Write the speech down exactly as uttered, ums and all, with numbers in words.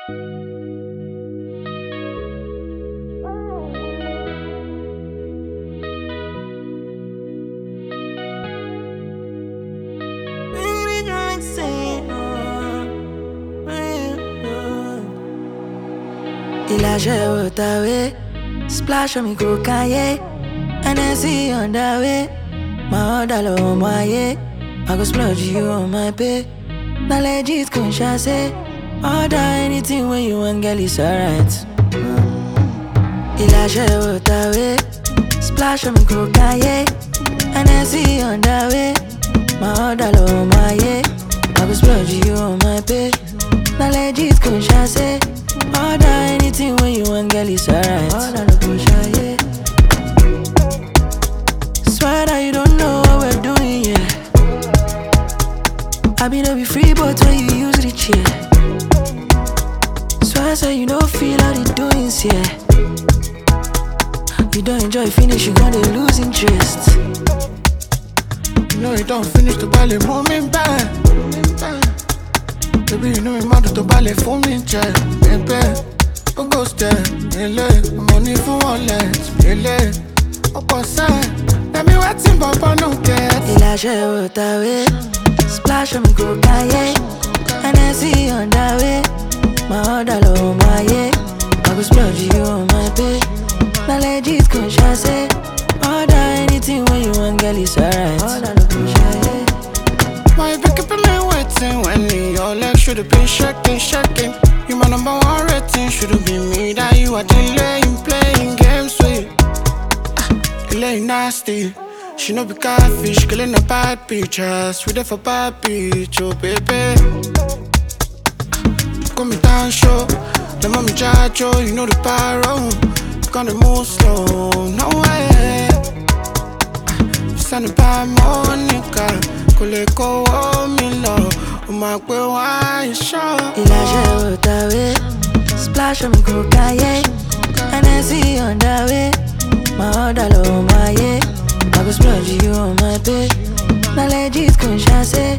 Elijah out away, splash on me go Kanye, and I see on the way. My order low my yeah, I go splurge you on my pay. Now legit conscious say, order anything when you want, girl, it's alright. Elijah out away, splash on me go Kanye, and I see on the way. My order low my yeah, I go splurge you on my pay. Now legit conscious say, order anything when you want, girl, it's alright. Order no conscious, yeah. Swear that you don't know what we're doing, yeah. I be no be free, but when you use the chair. Swear so you don't feel how the doings, yeah. You don't enjoy finish, you gonna lose interest. You know you don't finish the ballet moment back. Baby, you know me mad to ballet for me, check. Baby, go go step, ele. Money for wallet, ele. Opposite, let me waiting, Papa no get. Elijah out away, splash on me go Kanye, and I see on the way. My order low my yeah, I go splurge you on my pay. Now legit conscious say, order anything when you want, girl, it's alright. Order no conscious, yeah. Why you pick up and me waiting when your legs should've been shaking, shaking? You my number one rating, should've been me that you are delaying, playing games with. Ah, you lay nasty. She no be catfish, killing a bad pictures. We there for bad bitch, oh baby. Ah, call me down show, the mommy judge, oh, you know the pyro. You gonna move slow, no way. Ah, send it by Monica. Go hold me low, oh my boy, why you show? Elijah out away, splash on me go Kanye, and I see on the way. My order low my yeah, I go splurge you on my pay. Now legit conscious say,